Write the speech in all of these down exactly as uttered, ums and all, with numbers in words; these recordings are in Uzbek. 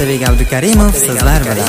Otabek Abdukarimov sizlar bilan.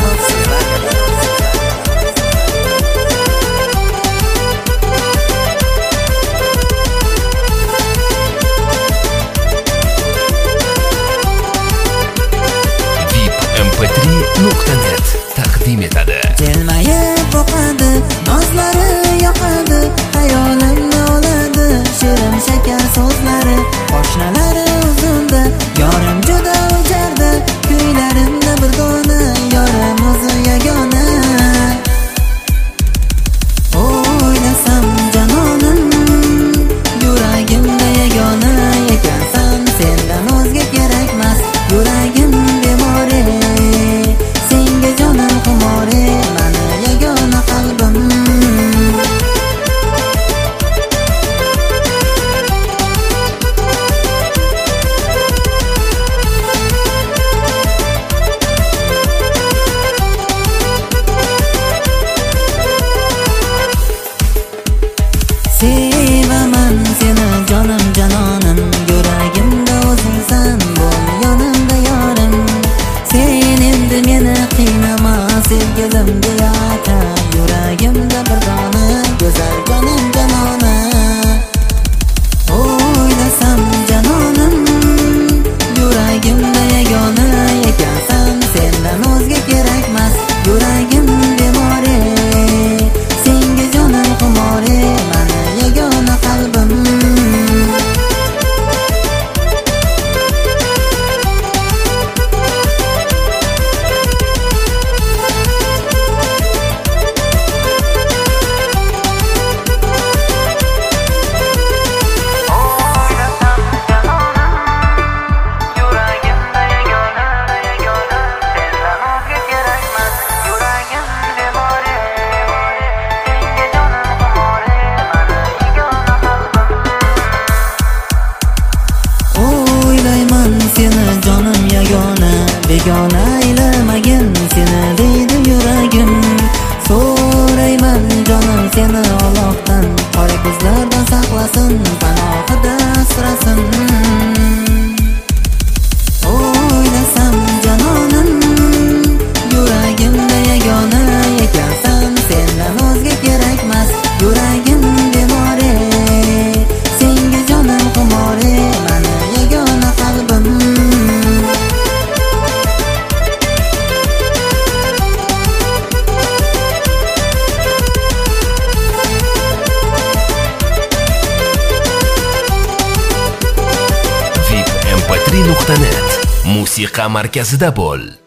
vip m p три nuqta net taqdim etadi. Jilmayib boqadi, nozlari yoqadi, xayolimni oladi, shirin shakar so'zlari, qo'shnalari uzunda, yorim juda o'jarda, kuylarimda bir dona, yorim o'zi yagona. O'ylasam janonim, yuragimda yagona ekansan, sendan o'zga kerakmas, yuragim bemori, senga jonim xumori, mani yagona qalbim. Sevaman seni jonim janonim, yuragimda o'zingsan, bo'l yonimda yorim. Sen endi meni qiynama, sevgilim deyata, yuragimda bir dona, go'zal jonim janona. O'ylasam janonim, yuragimda yagona ekansan, sendan o'zga kerakmas, yuragim bemori, senga jonim xumori, mani yagona qalbim. O'ylayman seni jonim yagona, begona aylamagin seni deydi yuragim. So'rayman jonim seni Allohdan, qora ko'zlardan saqlasin, panohida asrasin. O'ylasam janonim, yuragimda yagona ekansan, sendan o'zga kerakmas, yuragim bemori, senga jonim xumori, mani yagona qalbim. vip m p три nuqta net musiqa markazida bo'l.